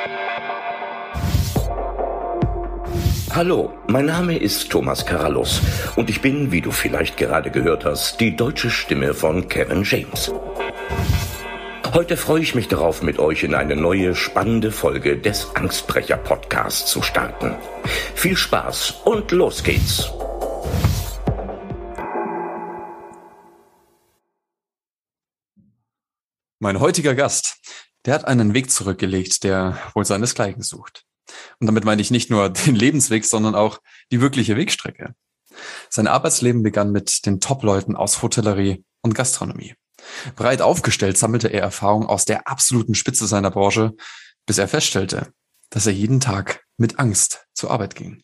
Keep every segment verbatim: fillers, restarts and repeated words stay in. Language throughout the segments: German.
Hallo, mein Name ist Thomas Carallus und ich bin, wie du vielleicht gerade gehört hast, die deutsche Stimme von Kevin James. Heute freue ich mich darauf, mit euch in eine neue, spannende Folge des Angstbrecher-Podcasts zu starten. Viel Spaß und los geht's! Mein heutiger Gast, der hat einen Weg zurückgelegt, der wohl seinesgleichen sucht. Und damit meine ich nicht nur den Lebensweg, sondern auch die wirkliche Wegstrecke. Sein Arbeitsleben begann mit den Top-Leuten aus Hotellerie und Gastronomie. Breit aufgestellt sammelte er Erfahrung aus der absoluten Spitze seiner Branche, bis er feststellte, dass er jeden Tag mit Angst zur Arbeit ging.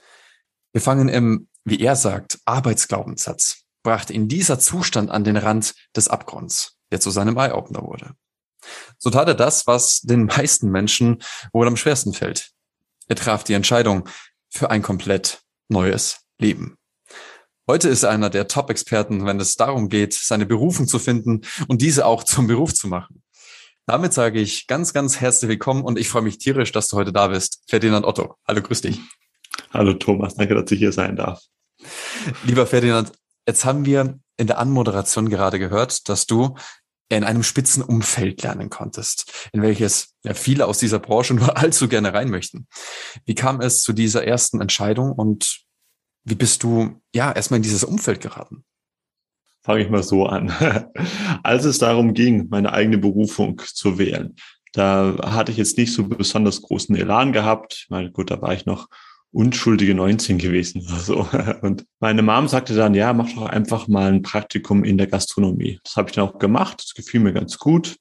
Gefangen im, wie er sagt, Arbeitsglaubenssatz, brachte ihn dieser Zustand an den Rand des Abgrunds, der zu seinem Eye-Opener wurde. So tat er das, was den meisten Menschen wohl am schwersten fällt. Er traf die Entscheidung für ein komplett neues Leben. Heute ist er einer der Top-Experten, wenn es darum geht, seine Berufung zu finden und diese auch zum Beruf zu machen. Damit sage ich ganz, ganz herzlich willkommen und ich freue mich tierisch, dass du heute da bist. Ferdinand Otto, hallo, grüß dich. Hallo Thomas, danke, dass ich hier sein darf. Lieber Ferdinand, jetzt haben wir in der Anmoderation gerade gehört, dass du in einem Spitzenumfeld lernen konntest, in welches ja viele aus dieser Branche nur allzu gerne rein möchten. Wie kam es zu dieser ersten Entscheidung und wie bist du ja erstmal in dieses Umfeld geraten? Fange ich mal so an. Als es darum ging, meine eigene Berufung zu wählen, da hatte ich jetzt nicht so besonders großen Elan gehabt. Ich meine, gut, da war ich noch unschuldige neunzehn gewesen oder so. Und meine Mom sagte dann, ja, mach doch einfach mal ein Praktikum in der Gastronomie. Das habe ich dann auch gemacht. Das gefiel mir ganz gut.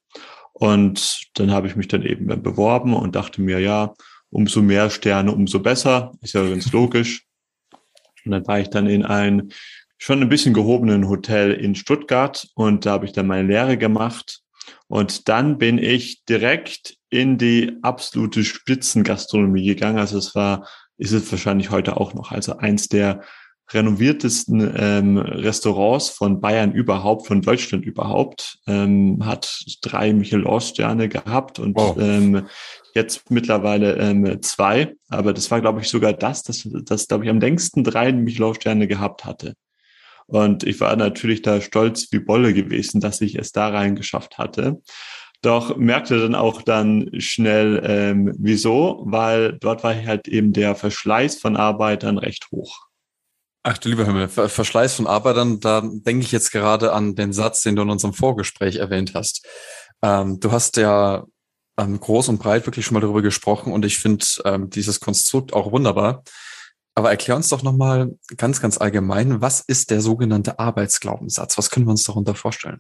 Und dann habe ich mich dann eben beworben und dachte mir, ja, umso mehr Sterne, umso besser. Ist ja ganz logisch. Und dann war ich dann in ein schon ein bisschen gehobenen Hotel in Stuttgart und da habe ich dann meine Lehre gemacht. Und dann bin ich direkt in die absolute Spitzengastronomie gegangen. Also es war ist es wahrscheinlich heute auch noch. Also eins der renoviertesten ähm, Restaurants von Bayern überhaupt, von Deutschland überhaupt, ähm, hat drei Michelin-Sterne gehabt und wow. ähm, jetzt mittlerweile ähm, zwei. Aber das war, glaube ich, sogar das, das, das glaube ich, am längsten drei Michelin-Sterne gehabt hatte. Und ich war natürlich da stolz wie Bolle gewesen, dass ich es da rein geschafft hatte. Doch merkte dann auch dann schnell, ähm, wieso, weil dort war halt eben der Verschleiß von Arbeitern recht hoch. Ach du lieber Himmel, Verschleiß von Arbeitern, da denke ich jetzt gerade an den Satz, den du in unserem Vorgespräch erwähnt hast. Ähm, du hast ja ähm, groß und breit wirklich schon mal darüber gesprochen und ich finde ähm, dieses Konstrukt auch wunderbar. Aber erklär uns doch nochmal ganz, ganz allgemein, was ist der sogenannte Arbeitsglaubenssatz? Was können wir uns darunter vorstellen?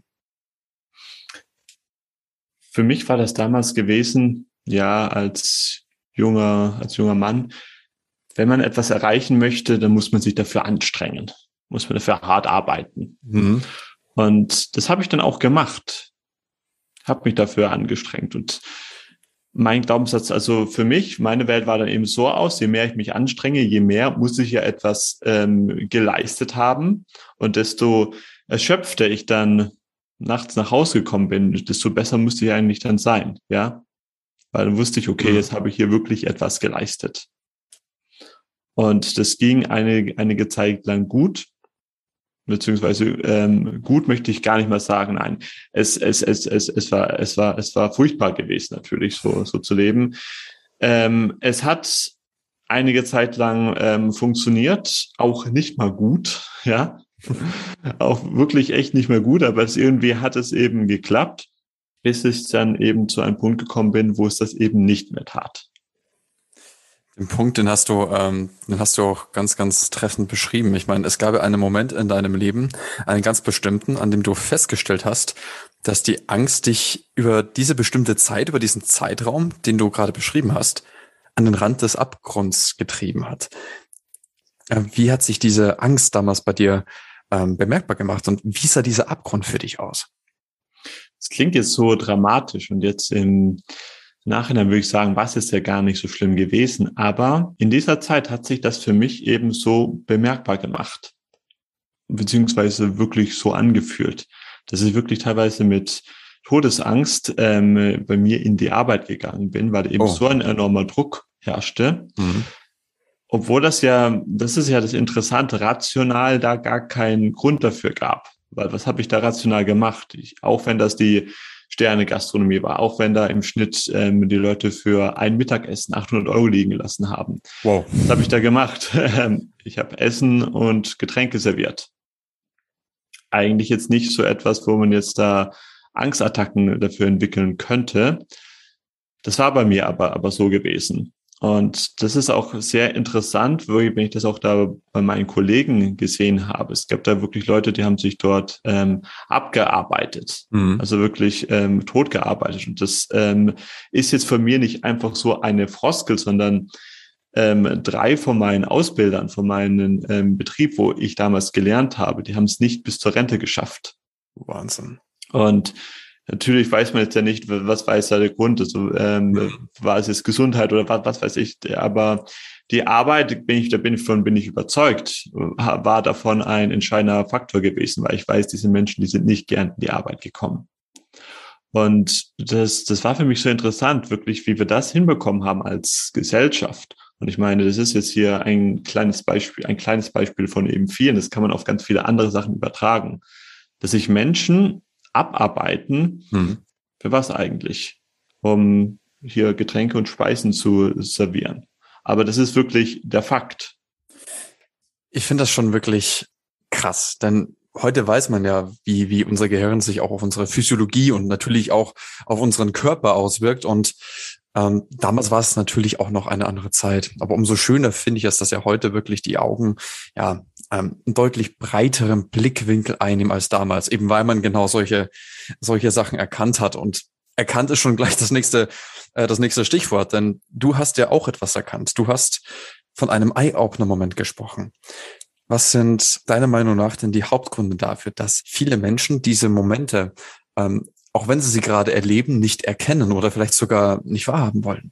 Für mich war das damals gewesen, ja, als junger, als junger Mann, wenn man etwas erreichen möchte, dann muss man sich dafür anstrengen, muss man dafür hart arbeiten. Mhm. Und das habe ich dann auch gemacht, habe mich dafür angestrengt. Und mein Glaubenssatz, also für mich, meine Welt war dann eben so aus, je mehr ich mich anstrenge, je mehr muss ich ja etwas ähm, geleistet haben. Und desto erschöpfter ich dann nachts nach Hause gekommen bin, desto besser musste ich eigentlich dann sein, ja, weil dann wusste ich, okay, jetzt habe ich hier wirklich etwas geleistet. Und das ging eine, einige Zeit lang gut, beziehungsweise ähm, gut möchte ich gar nicht mal sagen, nein, es es es es es war es war es war furchtbar gewesen natürlich so so zu leben. Ähm, es hat einige Zeit lang ähm, funktioniert, auch nicht mal gut, ja. Auch wirklich echt nicht mehr gut, aber es irgendwie hat es eben geklappt, bis ich dann eben zu einem Punkt gekommen bin, wo es das eben nicht mehr tat. Den Punkt, den hast du, ähm, den hast du auch ganz, ganz treffend beschrieben. Ich meine, es gab einen Moment in deinem Leben, einen ganz bestimmten, an dem du festgestellt hast, dass die Angst dich über diese bestimmte Zeit, über diesen Zeitraum, den du gerade beschrieben hast, an den Rand des Abgrunds getrieben hat. Wie hat sich diese Angst damals bei dir ähm, bemerkbar gemacht und wie sah dieser Abgrund für dich aus? Es klingt jetzt so dramatisch und jetzt im Nachhinein würde ich sagen, was ist ja gar nicht so schlimm gewesen, aber in dieser Zeit hat sich das für mich eben so bemerkbar gemacht, beziehungsweise wirklich so angefühlt, dass ich wirklich teilweise mit Todesangst ähm, bei mir in die Arbeit gegangen bin, weil eben oh. so ein enormer Druck herrschte. Mhm. Obwohl das ja, das ist ja das Interessante, rational da gar keinen Grund dafür gab. Weil was habe ich da rational gemacht? Ich, auch wenn das die Sterne-Gastronomie war, auch wenn da im Schnitt ähm, die Leute für ein Mittagessen achthundert Euro liegen gelassen haben. Wow. Was habe ich da gemacht? Ich habe Essen und Getränke serviert. Eigentlich jetzt nicht so etwas, wo man jetzt da Angstattacken dafür entwickeln könnte. Das war bei mir aber, aber so gewesen. Und das ist auch sehr interessant, wenn ich das auch da bei meinen Kollegen gesehen habe. Es gab da wirklich Leute, die haben sich dort ähm, abgearbeitet, mhm. also wirklich ähm, totgearbeitet. Und das ähm, ist jetzt von mir nicht einfach so eine Floskel, sondern ähm, drei von meinen Ausbildern, von meinem ähm, Betrieb, wo ich damals gelernt habe, die haben es nicht bis zur Rente geschafft. Wahnsinn. Und natürlich weiß man jetzt ja nicht, was weiß da der Grund ist. Also, ähm, mhm. war es jetzt Gesundheit oder was, was weiß ich. Aber die Arbeit, bin ich, da bin ich von, bin ich überzeugt, war davon ein entscheidender Faktor gewesen, weil ich weiß, diese Menschen, die sind nicht gern in die Arbeit gekommen. Und das, das war für mich so interessant, wirklich, wie wir das hinbekommen haben als Gesellschaft. Und ich meine, das ist jetzt hier ein kleines Beispiel, ein kleines Beispiel von eben vielen. Das kann man auf ganz viele andere Sachen übertragen, dass sich Menschen abarbeiten, hm. für was eigentlich? Um hier Getränke und Speisen zu servieren. Aber das ist wirklich der Fakt. Ich finde das schon wirklich krass, denn heute weiß man ja, wie, wie unser Gehirn sich auch auf unsere Physiologie und natürlich auch auf unseren Körper auswirkt. Und ähm, damals war es natürlich auch noch eine andere Zeit. Aber umso schöner finde ich es, dass ja heute wirklich die Augen ja ähm, einen deutlich breiteren Blickwinkel einnehmen als damals, eben weil man genau solche solche Sachen erkannt hat. Und erkannt ist schon gleich das nächste äh, das nächste Stichwort, denn du hast ja auch etwas erkannt. Du hast von einem Eye-Opener-Moment gesprochen. Was sind deiner Meinung nach denn die Hauptgründe dafür, dass viele Menschen diese Momente, ähm, auch wenn sie sie gerade erleben, nicht erkennen oder vielleicht sogar nicht wahrhaben wollen?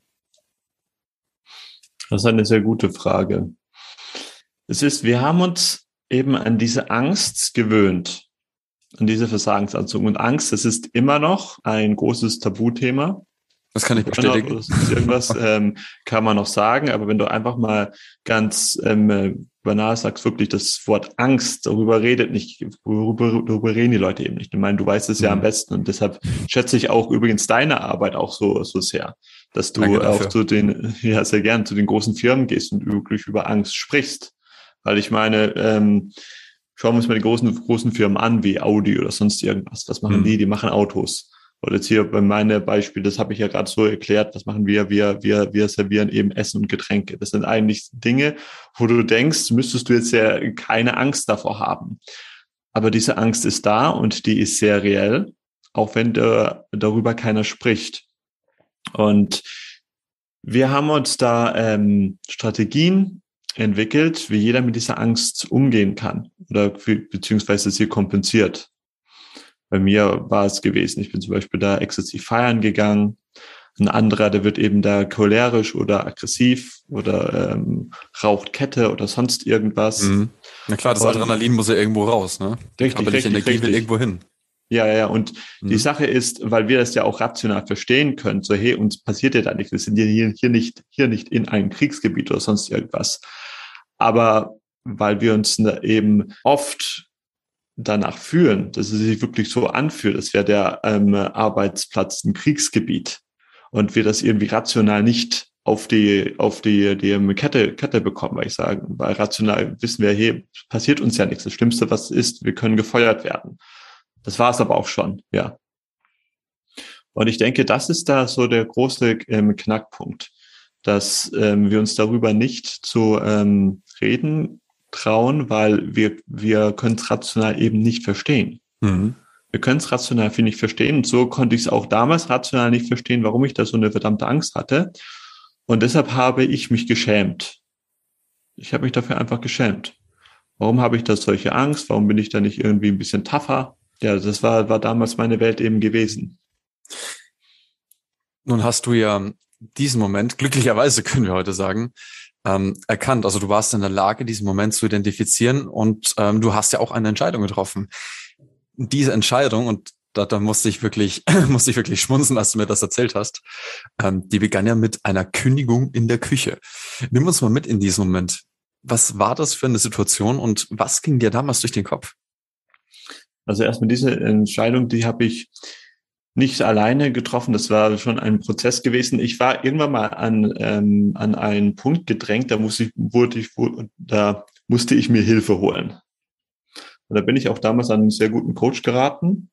Das ist eine sehr gute Frage. Es ist, wir haben uns eben an diese Angst gewöhnt, an diese Versagensanzug. Und Angst, das ist immer noch ein großes Tabuthema. Das kann ich bestätigen. Das ist irgendwas ähm, kann man noch sagen, aber wenn du einfach mal ganz ähm, banal sagst, wirklich das Wort Angst, darüber redet nicht, darüber, darüber reden die Leute eben nicht. Ich meine, du weißt es ja mhm. am besten und deshalb schätze ich auch übrigens deine Arbeit auch so so sehr, dass du auch zu den, ja sehr gern zu den großen Firmen gehst und wirklich über Angst sprichst. Weil ich meine, ähm, schauen wir uns mal die großen großen Firmen an, wie Audi oder sonst irgendwas. Was machen mhm. die? Die machen Autos. Oder jetzt hier bei meinem Beispiel, das habe ich ja gerade so erklärt, was machen wir? Wir, wir, wir servieren eben Essen und Getränke. Das sind eigentlich Dinge, wo du denkst, müsstest du jetzt ja keine Angst davor haben. Aber diese Angst ist da und die ist sehr reell, auch wenn da, darüber keiner spricht. Und wir haben uns da ähm, Strategien entwickelt, wie jeder mit dieser Angst umgehen kann oder beziehungsweise sie kompensiert. Bei mir war es gewesen, ich bin zum Beispiel da exzessiv feiern gegangen. Ein anderer, der wird eben da cholerisch oder aggressiv oder ähm, raucht Kette oder sonst irgendwas. Mhm. Na klar, das und, Adrenalin muss ja irgendwo raus, ne? Richtig, aber die richtig, Energie richtig. will irgendwo hin. Ja, ja, und mhm. die Sache ist, weil wir das ja auch rational verstehen können, so hey, uns passiert ja da nichts, wir sind ja hier, hier nicht, hier nicht in einem Kriegsgebiet oder sonst irgendwas. Aber weil wir uns eben oft danach fühlen, dass es sich wirklich so anfühlt, als wäre der ähm, Arbeitsplatz ein Kriegsgebiet und wir das irgendwie rational nicht auf die auf die die Kette Kette bekommen, weil ich sagen, weil rational wissen wir, hey, passiert uns ja nichts. Das Schlimmste, was ist, wir können gefeuert werden. Das war es aber auch schon, ja. Und ich denke, das ist da so der große ähm, Knackpunkt, dass ähm, wir uns darüber nicht zu ähm, reden trauen, weil wir wir können es rational eben nicht verstehen. Mhm. Wir können es rational viel nicht verstehen. Und so konnte ich es auch damals rational nicht verstehen, warum ich da so eine verdammte Angst hatte. Und deshalb habe ich mich geschämt. Ich habe mich dafür einfach geschämt. Warum habe ich da solche Angst? Warum bin ich da nicht irgendwie ein bisschen tougher? Ja, das war war damals meine Welt eben gewesen. Nun hast du ja diesen Moment, glücklicherweise können wir heute sagen, Ähm, erkannt. Also du warst in der Lage, diesen Moment zu identifizieren und ähm, du hast ja auch eine Entscheidung getroffen. Diese Entscheidung, und Da, da musste ich wirklich, musste ich wirklich schmunzeln, als du mir das erzählt hast. Ähm, die begann ja mit einer Kündigung in der Küche. Nimm uns mal mit in diesen Moment. Was war das für eine Situation und was ging dir damals durch den Kopf? Also erstmal diese Entscheidung, die habe ich nicht alleine getroffen. Das war schon ein Prozess gewesen. Ich war irgendwann mal an ähm, an einen Punkt gedrängt, da musste ich, wurde ich, da musste ich mir Hilfe holen. Und da bin ich auch damals an einen sehr guten Coach geraten.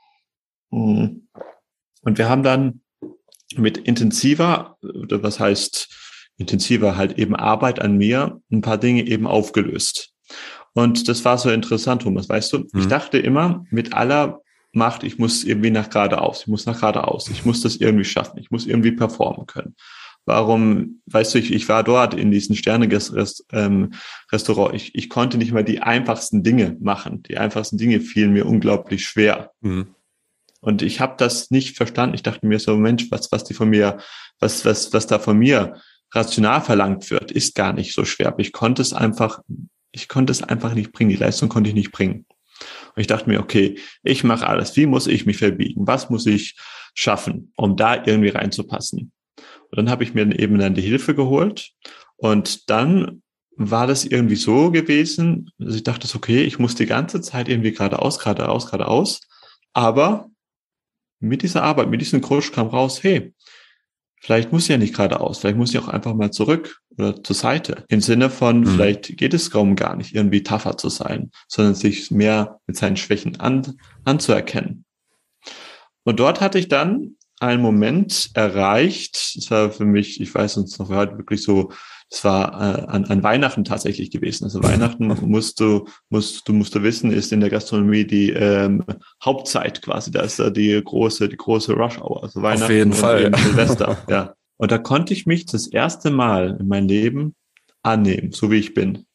Und wir haben dann mit intensiver, was heißt intensiver, halt eben Arbeit an mir, ein paar Dinge eben aufgelöst. Und das war so interessant, Thomas, weißt du, mhm. ich dachte immer mit aller Macht, ich muss irgendwie nach geradeaus, ich muss nach geradeaus, ich muss das irgendwie schaffen, ich muss irgendwie performen können. Warum, weißt du, ich, ich war dort in diesem Sterne-Restaurant, ich, ich konnte nicht mal die einfachsten Dinge machen. Die einfachsten Dinge fielen mir unglaublich schwer. Mhm. Und ich habe das nicht verstanden. Ich dachte mir so, Mensch, was, was die von mir, was, was, was da von mir rational verlangt wird, ist gar nicht so schwer. Aber ich konnte es einfach, ich konnte es einfach nicht bringen. Die Leistung konnte ich nicht bringen. Und ich dachte mir, okay, ich mache alles. Wie muss ich mich verbiegen? Was muss ich schaffen, um da irgendwie reinzupassen? Und dann habe ich mir eben dann die Hilfe geholt. Und dann war das irgendwie so gewesen, dass ich dachte, okay, ich muss die ganze Zeit irgendwie geradeaus, geradeaus, geradeaus. Aber mit dieser Arbeit, mit diesem Coach kam raus, hey, vielleicht muss ich ja nicht geradeaus, vielleicht muss ich auch einfach mal zurück oder zur Seite. Im Sinne von, mhm. vielleicht geht es kaum gar nicht, irgendwie tougher zu sein, sondern sich mehr mit seinen Schwächen an, anzuerkennen. Und dort hatte ich dann einen Moment erreicht, das war für mich, ich weiß uns noch heute wirklich so, das war äh, an, an Weihnachten tatsächlich gewesen. Also Weihnachten musst du, musst du musst du wissen, ist in der Gastronomie die ähm, Hauptzeit quasi. Da ist da die große, die große Rush Hour. Also Weihnachten Auf jeden und Fall. Silvester. Ja. Und da konnte ich mich das erste Mal in meinem Leben annehmen, so wie ich bin.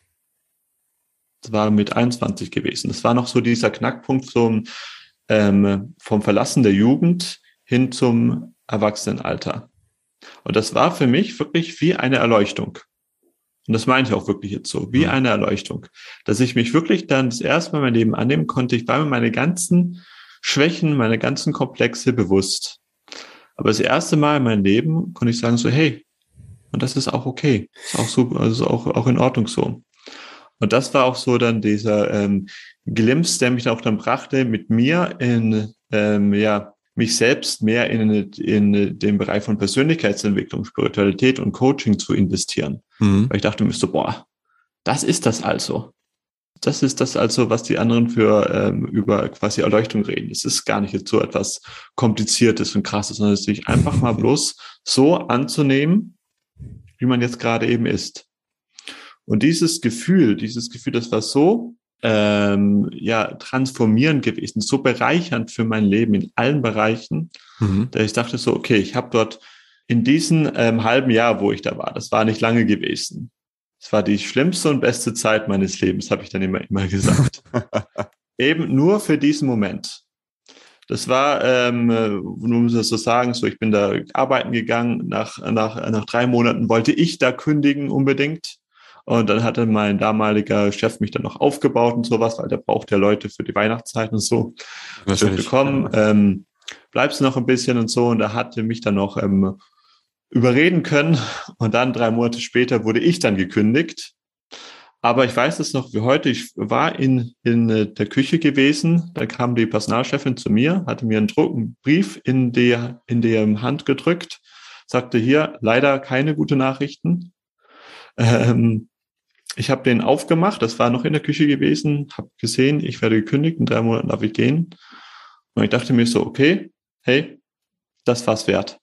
Das war mit einundzwanzig gewesen. Das war noch so dieser Knackpunkt vom, ähm, vom Verlassen der Jugend hin zum Erwachsenenalter. Und das war für mich wirklich wie eine Erleuchtung. Und das meine ich auch wirklich jetzt so, wie eine Erleuchtung. Dass ich mich wirklich dann das erste Mal mein Leben annehmen konnte. Ich war mir meine ganzen Schwächen, meine ganzen Komplexe bewusst. Aber das erste Mal in meinem Leben konnte ich sagen so, hey, und das ist auch okay. Ist auch so, also auch, auch in Ordnung so. Und das war auch so dann dieser ähm, Glimpse, der mich auch dann brachte, mit mir in, ähm, ja, mich selbst mehr in, in den Bereich von Persönlichkeitsentwicklung, Spiritualität und Coaching zu investieren. Mhm. Weil ich dachte mir so, boah, das ist das also. Das ist das also, was die anderen für ähm, über quasi Erleuchtung reden. Es ist gar nicht jetzt so etwas Kompliziertes und Krasses, sondern sich einfach mal bloß so anzunehmen, wie man jetzt gerade eben ist. Und dieses Gefühl, dieses Gefühl, das war so Ähm, ja, transformierend gewesen, so bereichernd für mein Leben in allen Bereichen, mhm. dass ich dachte so, okay, ich habe dort in diesem ähm, halben Jahr, wo ich da war, das war nicht lange gewesen. Es war die schlimmste und beste Zeit meines Lebens, habe ich dann immer, immer gesagt. Eben nur für diesen Moment. Das war, ähm, nur muss ich so sagen, so ich bin da arbeiten gegangen, nach, nach, nach drei Monaten wollte ich da kündigen unbedingt. Und dann hatte mein damaliger Chef mich dann noch aufgebaut und sowas, weil der braucht ja Leute für die Weihnachtszeit und so. Ich bekommen, ähm, bleibst du noch ein bisschen und so. Und da hatte mich dann noch ähm, überreden können. Und dann drei Monate später wurde ich dann gekündigt. Aber ich weiß es noch wie heute. Ich war in, in der Küche gewesen. Da kam die Personalchefin zu mir, hatte mir einen, Druck, einen Brief in die, in die Hand gedrückt, sagte hier, leider keine gute Nachrichten. Ähm, Ich habe den aufgemacht, das war noch in der Küche gewesen, habe gesehen, ich werde gekündigt, in drei Monaten darf ich gehen. Und ich dachte mir so, okay, hey, das war's wert.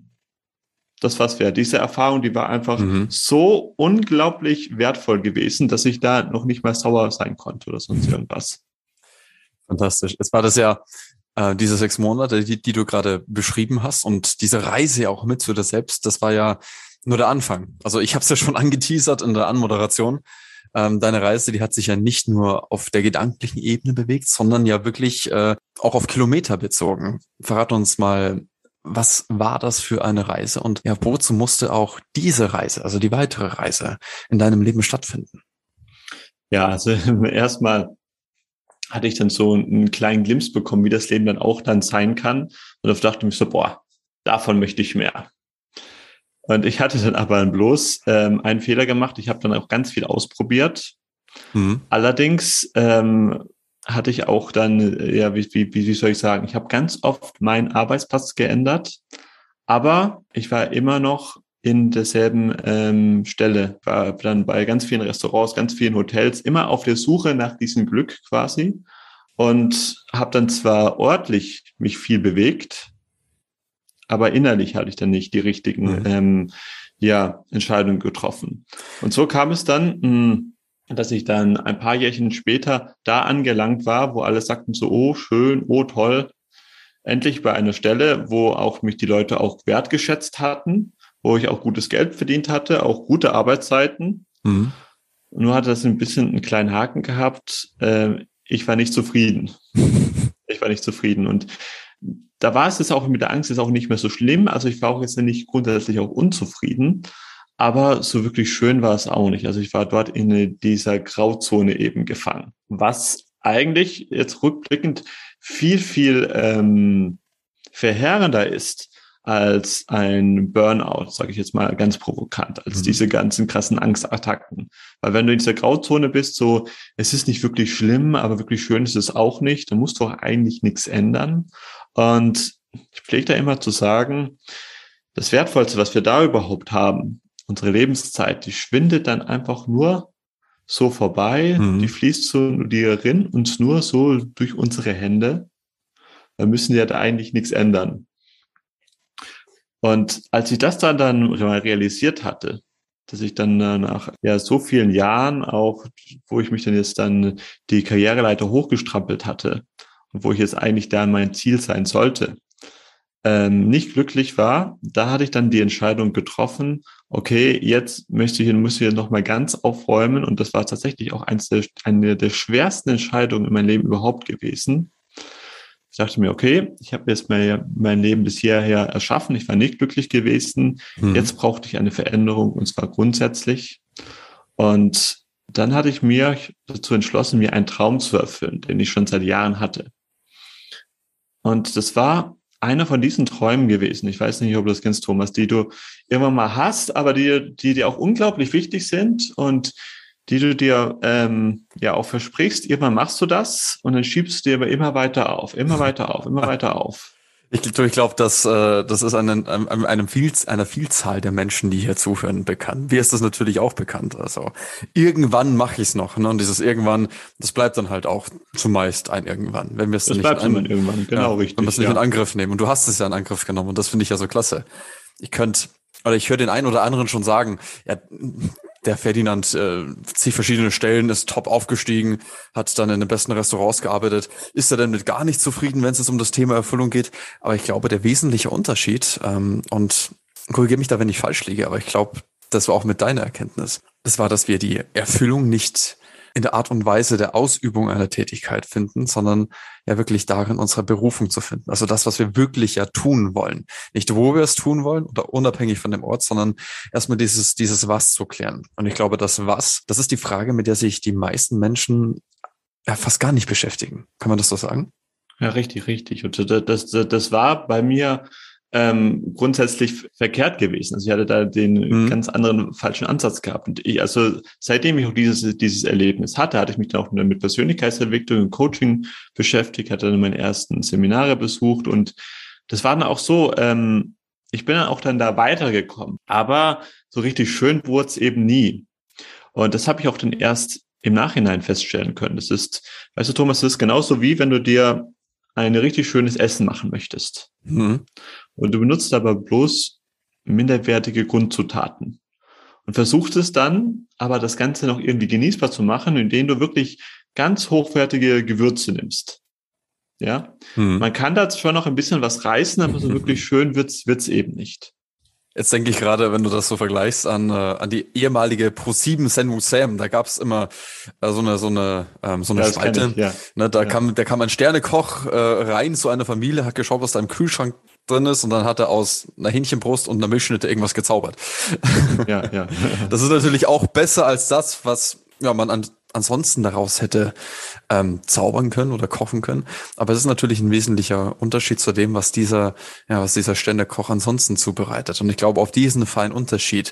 Das war's wert. Diese Erfahrung, die war einfach mhm. so unglaublich wertvoll gewesen, dass ich da noch nicht mal sauer sein konnte oder sonst irgendwas. Fantastisch. Es war das ja äh, diese sechs Monate, die, die du gerade beschrieben hast und diese Reise auch mit zu dir selbst, das war ja nur der Anfang. Also ich habe es ja schon angeteasert in der Anmoderation. Ähm, deine Reise, die hat sich ja nicht nur auf der gedanklichen Ebene bewegt, sondern ja wirklich äh, auch auf Kilometer bezogen. Verrat uns mal, was war das für eine Reise und ja, wozu musste auch diese Reise, also die weitere Reise in deinem Leben stattfinden? Ja, also erstmal hatte ich dann so einen kleinen Glimpse bekommen, wie das Leben dann auch dann sein kann. Und da dachte ich mir so, boah, davon möchte ich mehr. Und ich hatte dann aber bloß ähm, einen Fehler gemacht. Ich habe dann auch ganz viel ausprobiert. Mhm. Allerdings ähm, hatte ich auch dann, ja, wie, wie, wie soll ich sagen, ich habe ganz oft meinen Arbeitsplatz geändert, aber ich war immer noch in derselben ähm, Stelle, war dann bei ganz vielen Restaurants, ganz vielen Hotels, immer auf der Suche nach diesem Glück quasi und habe dann zwar örtlich mich viel bewegt, aber innerlich hatte ich dann nicht die richtigen mhm. ähm, ja, Entscheidungen getroffen. Und so kam es dann, mh, dass ich dann ein paar Jährchen später da angelangt war, wo alle sagten so, oh, schön, oh, toll, endlich bei einer Stelle, wo auch mich die Leute auch wertgeschätzt hatten, wo ich auch gutes Geld verdient hatte, auch gute Arbeitszeiten. Mhm. Nur hatte das ein bisschen einen kleinen Haken gehabt. Äh, ich war nicht zufrieden. Ich war nicht zufrieden. Und da war es jetzt auch mit der Angst ist auch nicht mehr so schlimm. Also ich war auch jetzt nicht grundsätzlich auch unzufrieden. Aber so wirklich schön war es auch nicht. Also ich war dort in dieser Grauzone eben gefangen. Was eigentlich jetzt rückblickend viel, viel ähm, verheerender ist als ein Burnout, sage ich jetzt mal ganz provokant, als mhm. diese ganzen krassen Angstattacken. Weil wenn du in dieser Grauzone bist, so, es ist nicht wirklich schlimm, aber wirklich schön ist es auch nicht, dann musst du auch eigentlich nichts ändern. Und ich pflege da immer zu sagen, das Wertvollste, was wir da überhaupt haben, unsere Lebenszeit, die schwindet dann einfach nur so vorbei, mhm. die fließt zu dir rein und nur so durch unsere Hände. Da müssen wir da eigentlich nichts ändern. Und als ich das dann, dann mal realisiert hatte, dass ich dann nach ja, so vielen Jahren auch, wo ich mich dann jetzt dann die Karriereleiter hochgestrampelt hatte und wo ich jetzt eigentlich da mein Ziel sein sollte, ähm, nicht glücklich war, da hatte ich dann die Entscheidung getroffen, okay, jetzt möchte ich, muss ich hier nochmal ganz aufräumen und das war tatsächlich auch eins der, eine der schwersten Entscheidungen in meinem Leben überhaupt gewesen. Ich dachte mir, okay, ich habe jetzt mein, mein Leben bis hierher erschaffen, ich war nicht glücklich gewesen, hm. jetzt brauchte ich eine Veränderung und zwar grundsätzlich. Und dann hatte ich mir dazu entschlossen, mir einen Traum zu erfüllen, den ich schon seit Jahren hatte. Und das war einer von diesen Träumen gewesen, ich weiß nicht, ob du das kennst, Thomas, die du irgendwann mal hast, aber die, die dir auch unglaublich wichtig sind und die du dir ähm, ja auch versprichst, irgendwann machst du das und dann schiebst du dir aber immer weiter auf, immer weiter auf, immer weiter auf. Ich, ich glaube, dass äh, das ist einen, einem, einem viel, einer Vielzahl der Menschen, die hier zuhören, bekannt. Mir ist das natürlich auch bekannt. Also irgendwann mache ich es noch, ne? Und dieses irgendwann, das bleibt dann halt auch zumeist ein irgendwann, wenn wir es nicht bleibt in, irgendwann, genau, ja, richtig, wenn wir es nicht ja. in Angriff nehmen. Und du hast es ja in Angriff genommen und das finde ich ja so klasse. Ich könnte, oder ich höre den einen oder anderen schon sagen, ja, der Ferdinand äh, zig verschiedene Stellen, ist top aufgestiegen, hat dann in den besten Restaurants gearbeitet. Ist er denn mit gar nicht zufrieden, wenn es jetzt um das Thema Erfüllung geht? Aber ich glaube, der wesentliche Unterschied, ähm, und korrigiere mich da, wenn ich falsch liege, aber ich glaube, das war auch mit deiner Erkenntnis, das war, dass wir die Erfüllung nicht in der Art und Weise der Ausübung einer Tätigkeit finden, sondern ja wirklich darin, unsere Berufung zu finden. Also das, was wir wirklich ja tun wollen. Nicht, wo wir es tun wollen oder unabhängig von dem Ort, sondern erstmal dieses, dieses Was zu klären. Und ich glaube, das Was, das ist die Frage, mit der sich die meisten Menschen ja fast gar nicht beschäftigen. Kann man das so sagen? Ja, richtig, richtig. Und das, das, das war bei mir ähm, grundsätzlich verkehrt gewesen. Also ich hatte da den mhm. ganz anderen falschen Ansatz gehabt. Und ich, also seitdem ich auch dieses, dieses Erlebnis hatte, hatte ich mich dann auch mit Persönlichkeitsentwicklung und Coaching beschäftigt, hatte dann meine ersten Seminare besucht und das war dann auch so, ähm, ich bin dann auch dann da weitergekommen. Aber so richtig schön wurde es eben nie. Und das habe ich auch dann erst im Nachhinein feststellen können. Das ist, weißt du, Thomas, das ist genauso wie, wenn du dir ein richtig schönes Essen machen möchtest. Mhm. Und du benutzt aber bloß minderwertige Grundzutaten. Und versuchst es dann, aber das Ganze noch irgendwie genießbar zu machen, indem du wirklich ganz hochwertige Gewürze nimmst. Ja, mhm. Man kann da schon noch ein bisschen was reißen, aber so wirklich schön wird's, wird's eben nicht. Jetzt denke ich gerade, wenn du das so vergleichst, an, äh, an die ehemalige Pro sieben Sendung Sam. Da gab's immer äh, so eine so eine ähm, so eine ja, Spalte. Ich, ja. Ne, da ja. kam da kam ein Sternekoch äh, rein zu einer Familie, hat geschaut, was da im Kühlschrank drin ist, und dann hat er aus einer Hähnchenbrust und einer Milchschnitte irgendwas gezaubert. Ja, ja. Das ist natürlich auch besser als das, was ja man an ansonsten daraus hätte ähm, zaubern können oder kochen können. Aber es ist natürlich ein wesentlicher Unterschied zu dem, was dieser, ja, was dieser Ständekoch ansonsten zubereitet. Und ich glaube, auf diesen feinen Unterschied,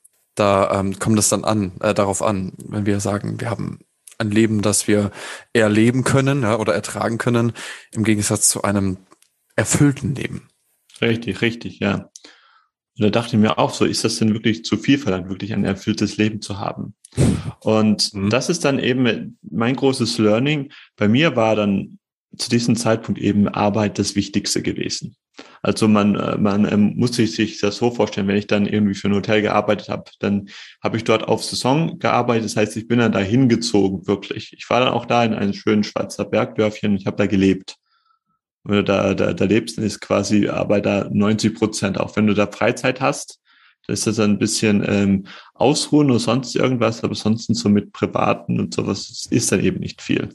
da ähm, kommt es dann an, äh, darauf an, wenn wir sagen, wir haben ein Leben, das wir erleben können, ja, oder ertragen können, im Gegensatz zu einem erfüllten Leben. Richtig, richtig, ja. Und da dachte ich mir auch so, ist das denn wirklich zu viel verlangt, wirklich ein erfülltes Leben zu haben? Und mhm. das ist dann eben mein großes Learning. Bei mir war dann zu diesem Zeitpunkt eben Arbeit das Wichtigste gewesen. Also man, man ähm, muss sich das so vorstellen, wenn ich dann irgendwie für ein Hotel gearbeitet habe, dann habe ich dort auf Saison gearbeitet. Das heißt, ich bin dann da hingezogen, wirklich. Ich war dann auch da in einem schönen Schweizer Bergdörfchen und ich habe da gelebt. Wenn du da, da, da lebst, dann ist quasi Arbeit da neunzig Prozent. Auch wenn du da Freizeit hast, da ist das dann ein bisschen ähm, Ausruhen oder sonst irgendwas, aber sonst so mit Privaten und sowas ist dann eben nicht viel.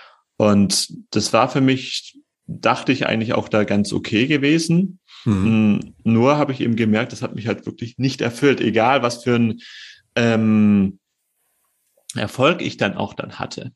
Und das war für mich, dachte ich, eigentlich auch da ganz okay gewesen. Mhm. Nur habe ich eben gemerkt, das hat mich halt wirklich nicht erfüllt, egal was für ein ähm, Erfolg ich dann auch dann hatte.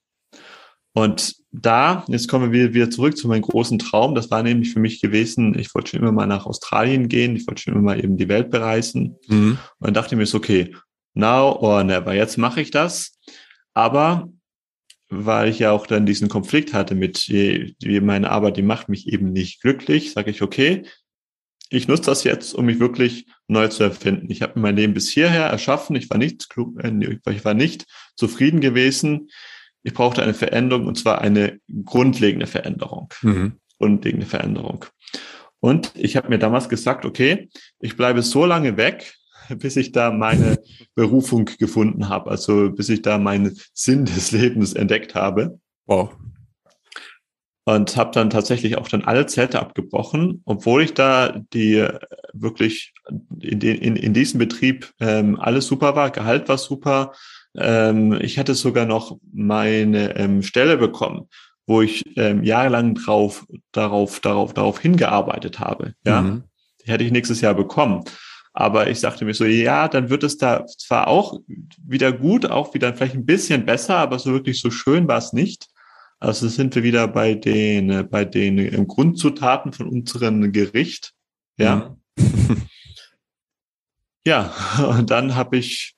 Und da, jetzt kommen wir wieder zurück zu meinem großen Traum, das war nämlich für mich gewesen, ich wollte schon immer mal nach Australien gehen, ich wollte schon immer mal eben die Welt bereisen. Mhm. Und dann dachte ich mir so, okay, now or never, jetzt mache ich das. Aber weil ich ja auch dann diesen Konflikt hatte mit, wie meine Arbeit, die macht mich eben nicht glücklich, sage ich, okay, ich nutze das jetzt, um mich wirklich neu zu erfinden. Ich habe mein Leben bis hierher erschaffen, ich war nicht, ich war nicht zufrieden gewesen. Ich brauchte eine Veränderung, und zwar eine grundlegende Veränderung. Mhm. Grundlegende Veränderung. Und ich habe mir damals gesagt, okay, ich bleibe so lange weg, bis ich da meine Berufung gefunden habe, also bis ich da meinen Sinn des Lebens entdeckt habe. Wow. Und habe dann tatsächlich auch dann alle Zelte abgebrochen, obwohl ich da die wirklich in, den, in, in diesem Betrieb ähm, alles super war, Gehalt war super. Ähm, ich hatte sogar noch meine ähm, Stelle bekommen, wo ich ähm, jahrelang drauf, darauf, darauf, darauf hingearbeitet habe. Ja, mhm. Die hätte ich nächstes Jahr bekommen. Aber ich sagte mir so, ja, dann wird es da zwar auch wieder gut, auch wieder vielleicht ein bisschen besser, aber so wirklich so schön war es nicht. Also sind wir wieder bei den, bei den Grundzutaten von unserem Gericht. Ja. Mhm. Ja, und dann habe ich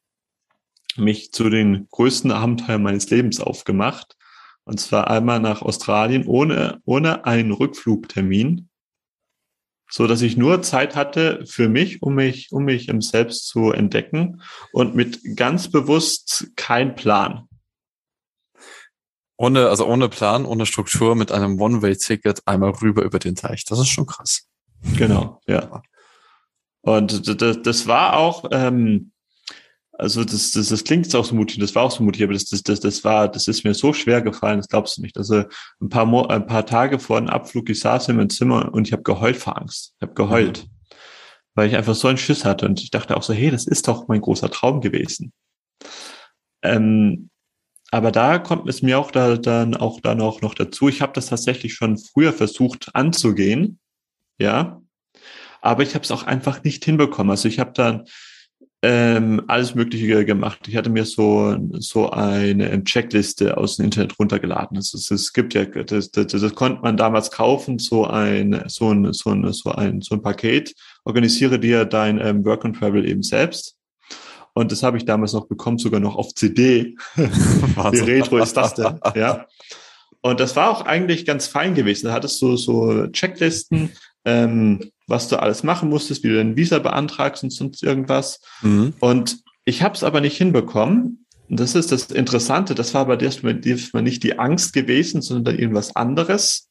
mich zu den größten Abenteuern meines Lebens aufgemacht. Und zwar einmal nach Australien ohne, ohne einen Rückflugtermin, so dass ich nur Zeit hatte für mich, um mich, um mich im Selbst zu entdecken und mit ganz bewusst kein Plan. Ohne, also ohne Plan, ohne Struktur, mit einem One-Way-Ticket einmal rüber über den Teich. Das ist schon krass. Genau, ja. Und das, das war auch, ähm, also das, das, das klingt jetzt auch so mutig, das war auch so mutig, aber das, das, das, das war, das ist mir so schwer gefallen, das glaubst du nicht. Also ein paar, Mo- ein paar Tage vor dem Abflug, ich saß in meinem Zimmer und ich habe geheult vor Angst. Ich habe geheult, mhm. weil ich einfach so einen Schiss hatte und ich dachte auch so, hey, das ist doch mein großer Traum gewesen. Ähm, aber da kommt es mir auch da, dann auch dann auch noch dazu. Ich habe das tatsächlich schon früher versucht anzugehen, ja, aber ich habe es auch einfach nicht hinbekommen. Also ich habe dann ähm, alles Mögliche gemacht. Ich hatte mir so so eine Checkliste aus dem Internet runtergeladen. Es, es, es gibt ja, das, das, das konnte man damals kaufen, so ein so ein so ein so ein so ein Paket. Organisiere dir dein ähm, Work and Travel eben selbst. Und das habe ich damals noch bekommen, sogar noch auf C D. Wie retro ist das denn? Ja. Und das war auch eigentlich ganz fein gewesen. Da hattest du so Checklisten, ähm, was du alles machen musstest, wie du dein Visa beantragst und sonst irgendwas. Mhm. Und ich habe es aber nicht hinbekommen. Und das ist das Interessante. Das war aber diesmal nicht die Angst gewesen, sondern irgendwas anderes.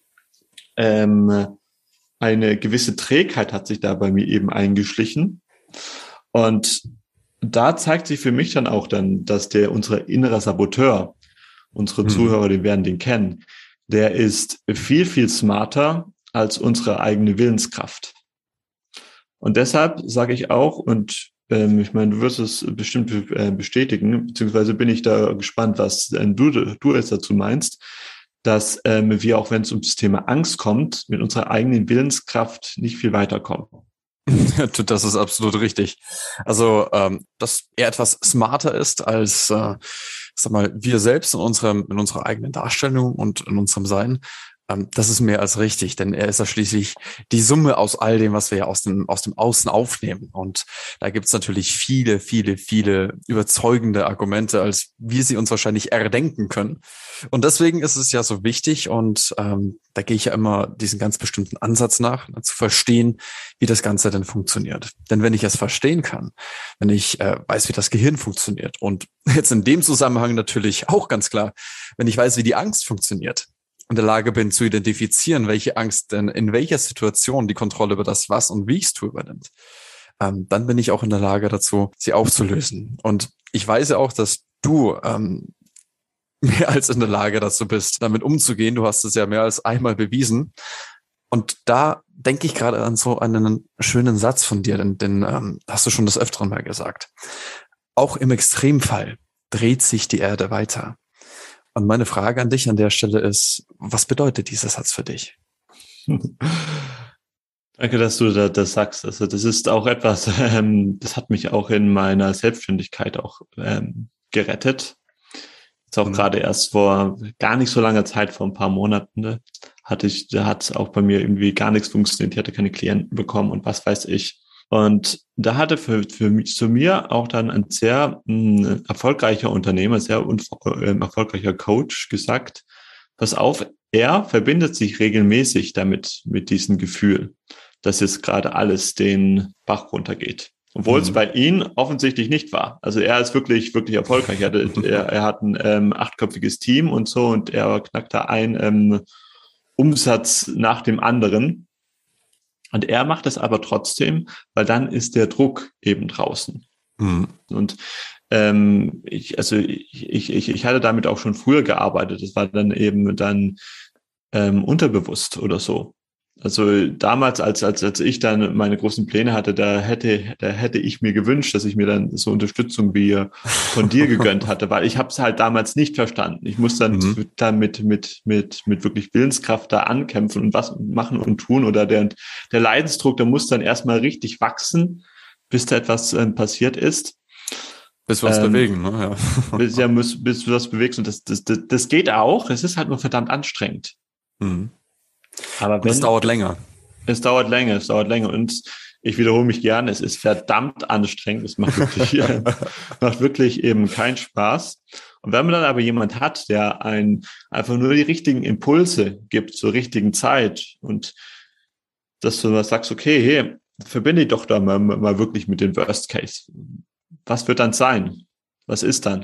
Ähm, eine gewisse Trägheit hat sich da bei mir eben eingeschlichen. Und da zeigt sich für mich dann auch dann, dass der unser innerer Saboteur, unsere hm. Zuhörer, die werden den kennen, der ist viel, viel smarter als unsere eigene Willenskraft. Und deshalb sage ich auch, und ähm, ich meine, du wirst es bestimmt äh, bestätigen, beziehungsweise bin ich da gespannt, was äh, du, du jetzt dazu meinst, dass ähm, wir, auch wenn es um das Thema Angst kommt, mit unserer eigenen Willenskraft nicht viel weiterkommen. Das ist absolut richtig. Also, ähm, dass er etwas smarter ist als, äh, sag mal, wir selbst in unserem, in unserer eigenen Darstellung und in unserem Sein. Ähm, das ist mehr als richtig, denn er ist ja schließlich die Summe aus all dem, was wir ja aus dem, aus dem Außen aufnehmen. Und da gibt's natürlich viele, viele, viele überzeugende Argumente, als wir sie uns wahrscheinlich erdenken können. Und deswegen ist es ja so wichtig und ähm, da gehe ich ja immer diesen ganz bestimmten Ansatz nach, ne, zu verstehen, wie das Ganze denn funktioniert. Denn wenn ich es verstehen kann, wenn ich äh, weiß, wie das Gehirn funktioniert und jetzt in dem Zusammenhang natürlich auch ganz klar, wenn ich weiß, wie die Angst funktioniert, in der Lage bin zu identifizieren, welche Angst denn in welcher Situation die Kontrolle über das Was und wie ich es tue übernimmt, ähm, dann bin ich auch in der Lage dazu, sie aufzulösen. Und ich weiß ja auch, dass du ähm, mehr als in der Lage dazu bist, damit umzugehen. Du hast es ja mehr als einmal bewiesen. Und da denke ich gerade an so einen schönen Satz von dir, denn, denn ähm, hast du schon des Öfteren mal gesagt. Auch im Extremfall dreht sich die Erde weiter. Und meine Frage an dich an der Stelle ist, was bedeutet dieser Satz für dich? Danke, dass du da, das sagst. Also das ist auch etwas, ähm, das hat mich auch in meiner Selbstständigkeit auch ähm, gerettet. Jetzt auch mhm. gerade erst vor gar nicht so langer Zeit, vor ein paar Monaten, ne, hatte ich, da hat auch bei mir irgendwie gar nichts funktioniert. Ich hatte keine Klienten bekommen und was weiß ich. Und da hatte für, für mich, zu mir auch dann ein sehr mh, erfolgreicher Unternehmer, sehr äh, erfolgreicher Coach gesagt, pass auf, er verbindet sich regelmäßig damit, mit diesem Gefühl, dass jetzt gerade alles den Bach runtergeht. Obwohl mhm. es bei ihm offensichtlich nicht war. Also er ist wirklich, wirklich erfolgreich. Er, hatte, er, er hat ein ähm, achtköpfiges Team und so und er knackt da einen ähm, Umsatz nach dem anderen. Und er macht es aber trotzdem, weil dann ist der Druck eben draußen. Mhm. Und ähm, ich, also ich, ich, ich hatte damit auch schon früher gearbeitet. Das war dann eben dann ähm, unterbewusst oder so. Also damals, als als als ich dann meine großen Pläne hatte, da hätte da hätte ich mir gewünscht, dass ich mir dann so Unterstützung wie von dir gegönnt hatte, weil ich habe es halt damals nicht verstanden. Ich muss dann mhm. dann mit mit mit mit wirklich Willenskraft da ankämpfen und was machen und tun oder der der Leidensdruck, der muss dann erstmal richtig wachsen, bis da etwas ähm, passiert ist. Bis wir uns ähm, bewegen, ne? Ja. bis, ja, bis, bis du das bewegst und das das das, das geht auch. Es ist halt nur verdammt anstrengend. Mhm. Aber wenn, es dauert länger. Es dauert länger, es dauert länger. Und ich wiederhole mich gerne, es ist verdammt anstrengend. Es macht wirklich, äh, macht wirklich eben keinen Spaß. Und wenn man dann aber jemand hat, der ein, einfach nur die richtigen Impulse gibt zur richtigen Zeit und dass du mal sagst, okay, hey, verbinde doch da mal, mal wirklich mit dem Worst Case. Was wird dann sein? Was ist dann?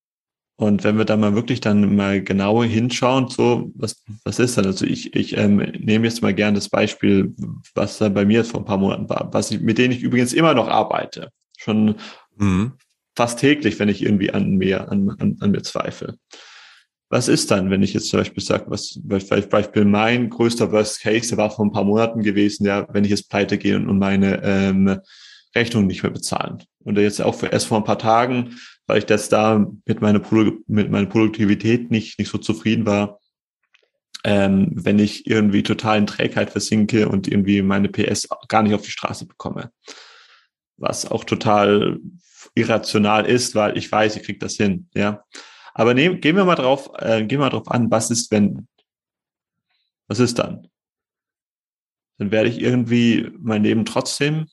Und wenn wir da mal wirklich dann mal genauer hinschauen, so, was, was ist dann? Also ich, ich ähm, nehme jetzt mal gerne das Beispiel, was da bei mir jetzt vor ein paar Monaten war, was ich, mit denen ich übrigens immer noch arbeite. Schon mhm. fast täglich, wenn ich irgendwie an mir, an, an, an mir zweifle. Was ist dann, wenn ich jetzt zum Beispiel sage, was, Beispiel mein größter Worst Case, der war vor ein paar Monaten gewesen, ja, wenn ich jetzt pleite gehe und meine ähm, Rechnung nicht mehr bezahlen. Und jetzt auch für erst vor ein paar Tagen, weil ich das da mit meiner, Produ- mit meiner Produktivität nicht, nicht so zufrieden war, ähm, wenn ich irgendwie total in Trägheit versinke und irgendwie meine P S gar nicht auf die Straße bekomme. Was auch total irrational ist, weil ich weiß, ich kriege das hin, ja. Aber nehm, gehen wir mal drauf, äh, gehen wir mal drauf an, was ist, wenn, was ist dann? Dann werde ich irgendwie mein Leben trotzdem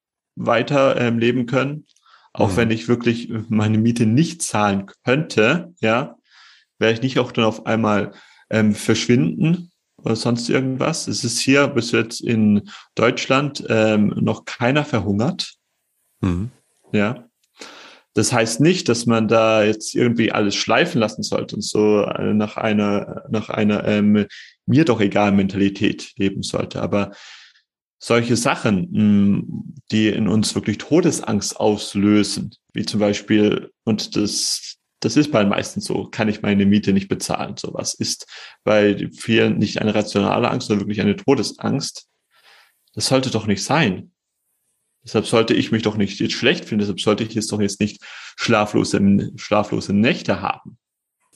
weiter ähm, leben können. Auch mhm. wenn ich wirklich meine Miete nicht zahlen könnte, ja, werde ich nicht auch dann auf einmal ähm, verschwinden oder sonst irgendwas. Es ist hier bis jetzt in Deutschland ähm, noch keiner verhungert. Mhm. Ja. Das heißt nicht, dass man da jetzt irgendwie alles schleifen lassen sollte und so äh, nach einer, nach einer ähm, mir doch egal Mentalität leben sollte. Aber solche Sachen, die in uns wirklich Todesangst auslösen, wie zum Beispiel, und das, das ist bei den meisten so, kann ich meine Miete nicht bezahlen, sowas ist bei vielen nicht eine rationale Angst, sondern wirklich eine Todesangst. Das sollte doch nicht sein. Deshalb sollte ich mich doch nicht jetzt schlecht finden, deshalb sollte ich jetzt doch jetzt nicht schlaflose, schlaflose Nächte haben.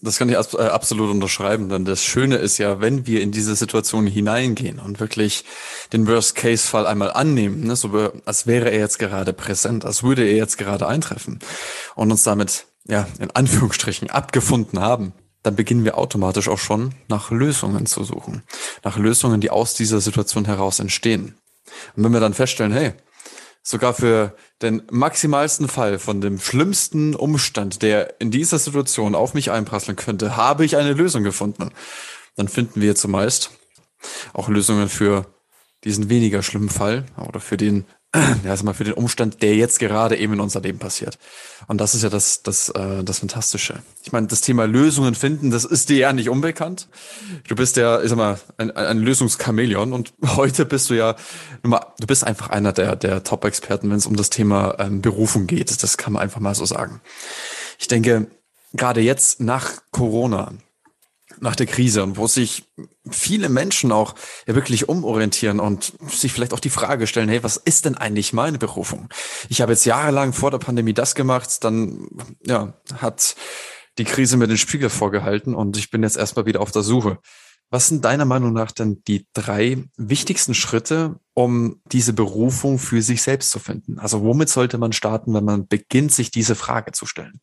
Das kann ich abs- äh, absolut unterschreiben, denn das Schöne ist ja, wenn wir in diese Situation hineingehen und wirklich den Worst-Case-Fall einmal annehmen, ne, so wie- als wäre er jetzt gerade präsent, als würde er jetzt gerade eintreffen und uns damit, ja, in Anführungsstrichen abgefunden haben, dann beginnen wir automatisch auch schon nach Lösungen zu suchen. Nach Lösungen, die aus dieser Situation heraus entstehen. Und wenn wir dann feststellen, hey, sogar für den maximalsten Fall von dem schlimmsten Umstand, der in dieser Situation auf mich einprasseln könnte, habe ich eine Lösung gefunden. Dann finden wir zumeist auch Lösungen für diesen weniger schlimmen Fall oder für den, ja, sag mal, für den Umstand, der jetzt gerade eben in unser Leben passiert. Und das ist ja das, das, äh, das Fantastische. Ich meine, das Thema Lösungen finden, das ist dir ja nicht unbekannt. Du bist ja, ich sag mal, ein, ein Lösungschamäleon und heute bist du ja, du bist einfach einer der, der Top-Experten, wenn es um das Thema ähm, Berufung geht. Das kann man einfach mal so sagen. Ich denke, gerade jetzt nach Corona, nach der Krise und wo sich viele Menschen auch ja wirklich umorientieren und sich vielleicht auch die Frage stellen, hey, was ist denn eigentlich meine Berufung? Ich habe jetzt jahrelang vor der Pandemie das gemacht, dann ja, hat die Krise mir den Spiegel vorgehalten und ich bin jetzt erstmal wieder auf der Suche. Was sind deiner Meinung nach denn die drei wichtigsten Schritte, um diese Berufung für sich selbst zu finden? Also womit sollte man starten, wenn man beginnt, sich diese Frage zu stellen?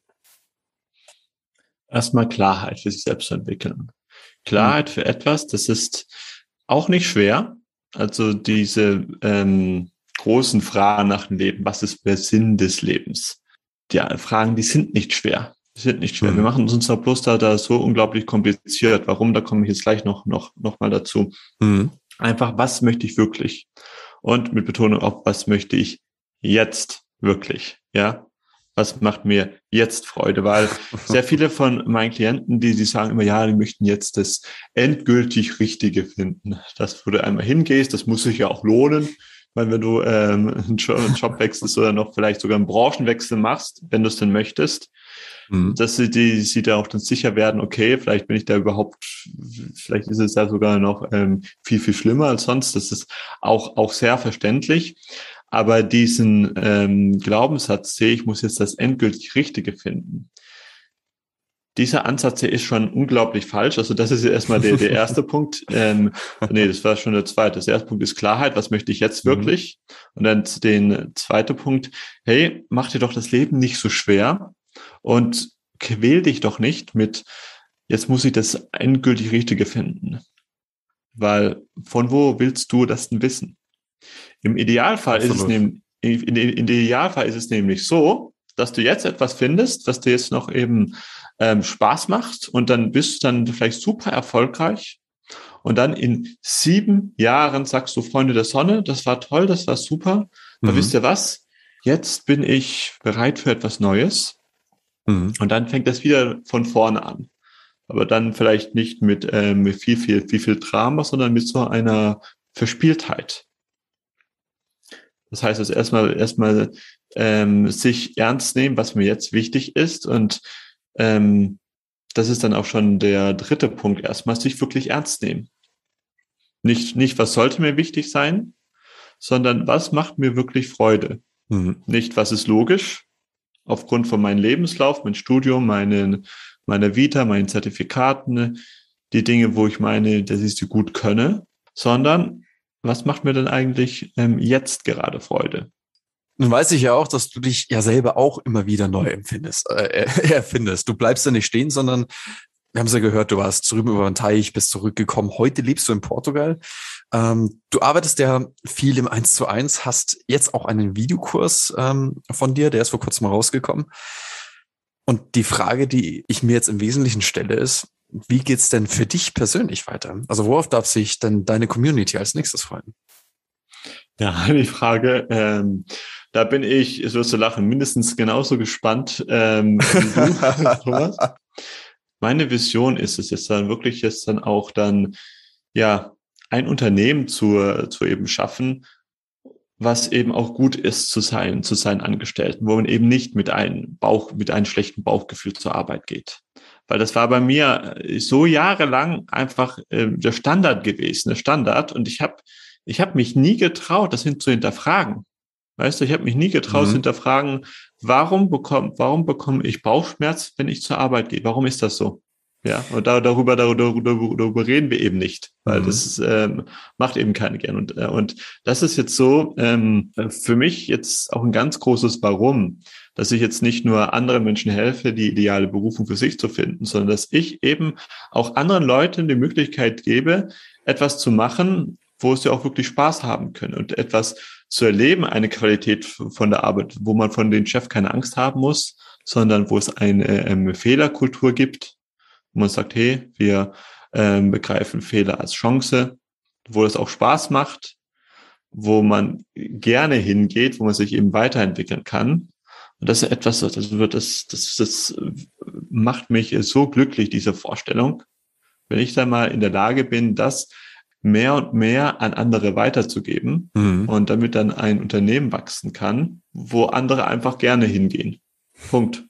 Erstmal Klarheit für sich selbst zu entwickeln. Klarheit für etwas, das ist auch nicht schwer. Also diese ähm, großen Fragen nach dem Leben, was ist der Sinn des Lebens? Die Fragen, die sind nicht schwer. Die sind nicht schwer. Mhm. Wir machen uns zwar bloß da, da so unglaublich kompliziert. Warum? Da komme ich jetzt gleich noch, noch, noch mal dazu. Mhm. Einfach, was möchte ich wirklich? Und mit Betonung auf, was möchte ich jetzt wirklich? Ja. Was macht mir jetzt Freude? Weil sehr viele von meinen Klienten, die, die sagen immer, ja, die möchten jetzt das endgültig Richtige finden. Das, wo du einmal hingehst, das muss sich ja auch lohnen. Ich meine, wenn du ähm, einen Job wechselst oder noch vielleicht sogar einen Branchenwechsel machst, wenn du es denn möchtest, mhm. dass sie, die, sie da auch dann sicher werden, okay, vielleicht bin ich da überhaupt, vielleicht ist es ja sogar noch ähm, viel, viel schlimmer als sonst. Das ist auch, auch sehr verständlich. Aber diesen ähm, Glaubenssatz sehe ich, muss jetzt das endgültig Richtige finden. Dieser Ansatz hier ist schon unglaublich falsch. Also das ist ja erstmal der, der erste Punkt. Ähm, nee, das war schon der zweite. Der erste Punkt ist Klarheit. Was möchte ich jetzt wirklich? Mhm. Und dann den zweiten Punkt. Hey, mach dir doch das Leben nicht so schwer und quäl dich doch nicht mit, jetzt muss ich das endgültig Richtige finden. Weil von wo willst du das denn wissen? Im Idealfall ist es nämlich, in, in, in der Idealfall ist es nämlich so, dass du jetzt etwas findest, was dir jetzt noch eben ähm, Spaß macht und dann bist du dann vielleicht super erfolgreich und dann in sieben Jahren sagst du, Freunde der Sonne, das war toll, das war super, aber mhm. wisst ihr was? Jetzt bin ich bereit für etwas Neues mhm. und dann fängt das wieder von vorne an. Aber dann vielleicht nicht mit, ähm, mit viel, viel, viel, viel Drama, sondern mit so einer Verspieltheit. Das heißt, also erstmal erstmal ähm, sich ernst nehmen, was mir jetzt wichtig ist. Und ähm, das ist dann auch schon der dritte Punkt. Erstmal sich wirklich ernst nehmen. Nicht, nicht, was sollte mir wichtig sein, sondern was macht mir wirklich Freude. Mhm. Nicht, was ist logisch, aufgrund von meinem Lebenslauf, mein Studium, meine, meine Vita, meinen Zertifikaten, die Dinge, wo ich meine, dass ich sie gut könne, sondern was macht mir denn eigentlich ähm, jetzt gerade Freude? Nun weiß ich ja auch, dass du dich ja selber auch immer wieder neu empfindest, äh, erfindest. Du bleibst ja nicht stehen, sondern wir haben es ja gehört, du warst drüben über den Teich, bist zurückgekommen. Heute lebst du in Portugal. Ähm, du arbeitest ja viel im eins zu eins, hast jetzt auch einen Videokurs ähm, von dir, der ist vor kurzem rausgekommen. Und die Frage, die ich mir jetzt im Wesentlichen stelle, ist, wie geht's denn für dich persönlich weiter? Also worauf darf sich denn deine Community als nächstes freuen? Ja, die Frage, ähm, da bin ich, es wirst du lachen, mindestens genauso gespannt ähm, wie du, Thomas. Meine Vision ist es jetzt dann wirklich jetzt dann auch dann, ja, ein Unternehmen zu, zu eben schaffen, was eben auch gut ist zu sein, zu seinen Angestellten, wo man eben nicht mit einem Bauch, mit einem schlechten Bauchgefühl zur Arbeit geht. Weil das war bei mir so jahrelang einfach äh, der Standard gewesen, der Standard. Und ich habe ich hab mich nie getraut, das hin zu hinterfragen. Weißt du, ich habe mich nie getraut, mhm. zu hinterfragen, warum bekomme warum bekomme ich Bauchschmerz, wenn ich zur Arbeit gehe? Warum ist das so? Ja, und da, darüber, darüber, darüber reden wir eben nicht, weil mhm. das ähm, macht eben keiner gern. Und, äh, und das ist jetzt so ähm, für mich jetzt auch ein ganz großes Warum, dass ich jetzt nicht nur anderen Menschen helfe, die ideale Berufung für sich zu finden, sondern dass ich eben auch anderen Leuten die Möglichkeit gebe, etwas zu machen, wo sie auch wirklich Spaß haben können und etwas zu erleben, eine Qualität von der Arbeit, wo man von den Chef keine Angst haben muss, sondern wo es eine ähm, Fehlerkultur gibt, wo man sagt, hey, wir ähm, begreifen Fehler als Chance, wo es auch Spaß macht, wo man gerne hingeht, wo man sich eben weiterentwickeln kann. Und das ist etwas, das wird, das, das, das macht mich so glücklich, diese Vorstellung, wenn ich da mal in der Lage bin, das mehr und mehr an andere weiterzugeben mhm. und damit dann ein Unternehmen wachsen kann, wo andere einfach gerne hingehen. Punkt.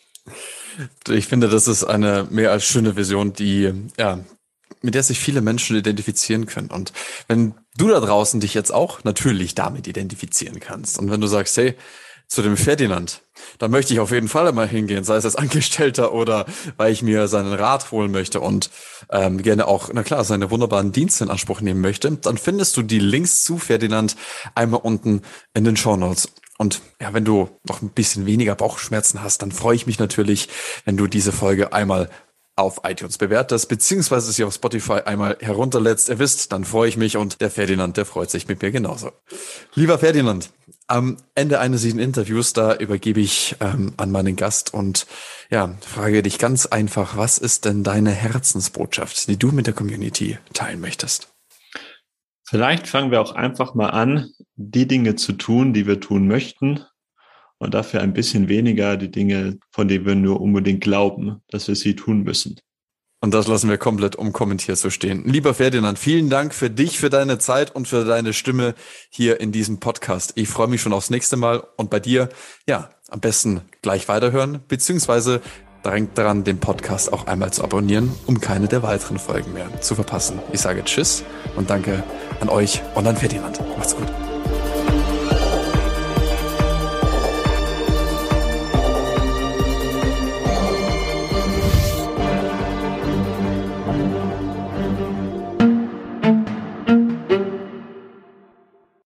Ich finde, das ist eine mehr als schöne Vision, die, ja, mit der sich viele Menschen identifizieren können. Und wenn du da draußen dich jetzt auch natürlich damit identifizieren kannst und wenn du sagst, hey, zu dem Ferdinand, da möchte ich auf jeden Fall mal hingehen, sei es als Angestellter oder weil ich mir seinen Rat holen möchte und ähm, gerne auch, na klar, seine wunderbaren Dienste in Anspruch nehmen möchte, dann findest du die Links zu Ferdinand einmal unten in den Shownotes. Und ja, wenn du noch ein bisschen weniger Bauchschmerzen hast, dann freue ich mich natürlich, wenn du diese Folge einmal auf iTunes bewertest, beziehungsweise sie auf Spotify einmal herunterlädst. Ihr wisst, dann freue ich mich und der Ferdinand, der freut sich mit mir genauso. Lieber Ferdinand, am Ende eines diesen Interviews, da übergebe ich ähm, an meinen Gast und ja, frage dich ganz einfach, was ist denn deine Herzensbotschaft, die du mit der Community teilen möchtest? Vielleicht fangen wir auch einfach mal an, die Dinge zu tun, die wir tun möchten und dafür ein bisschen weniger die Dinge, von denen wir nur unbedingt glauben, dass wir sie tun müssen. Und das lassen wir komplett unkommentiert so stehen. Lieber Ferdinand, vielen Dank für dich, für deine Zeit und für deine Stimme hier in diesem Podcast. Ich freue mich schon aufs nächste Mal und bei dir, ja, am besten gleich weiterhören, beziehungsweise drängt daran, den Podcast auch einmal zu abonnieren, um keine der weiteren Folgen mehr zu verpassen. Ich sage Tschüss und danke an euch und an Ferdinand. Macht's gut.